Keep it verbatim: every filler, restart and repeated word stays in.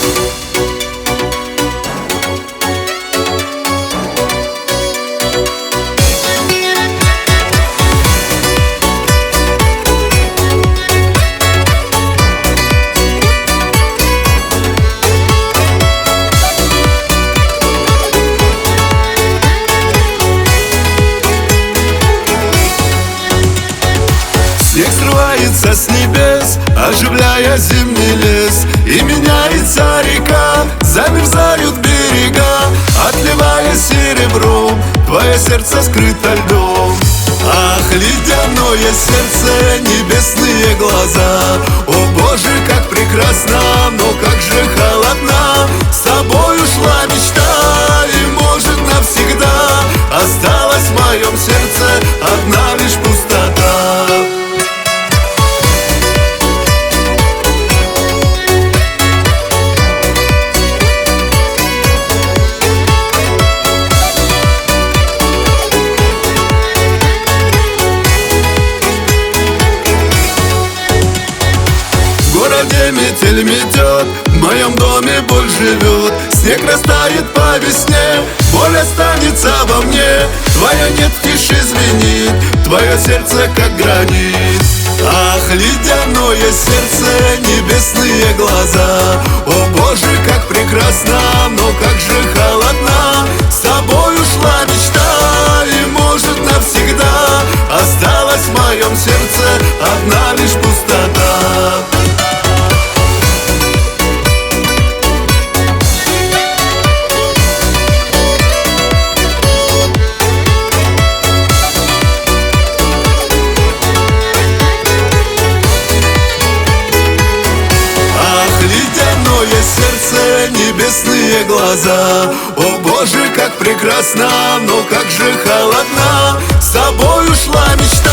Снег срывается с небес, оживляя зимний лес. И меняется река, замерзают берега, отливая серебром, твое сердце скрыто льдом. Ах, ледяное сердце, небесные глаза, о Боже, как прекрасно, но как же холодна. С тобой ушла мечта, и может навсегда осталась в моем сердце одна лишь пустота. Метель метет, в моем доме боль живет. Снег растает по весне, боль останется во мне. Твоя нет тише звенит, твое сердце как гранит. Ах, ледяное сердце, небесные глаза, о Боже, как прекрасно, но как же холодна. С тобой ушла мечта, и может навсегда осталась в моем сердце одна лишь пустота. Сердце, небесные глаза, о Боже, как прекрасно, но как же холодна. С тобой ушла мечта.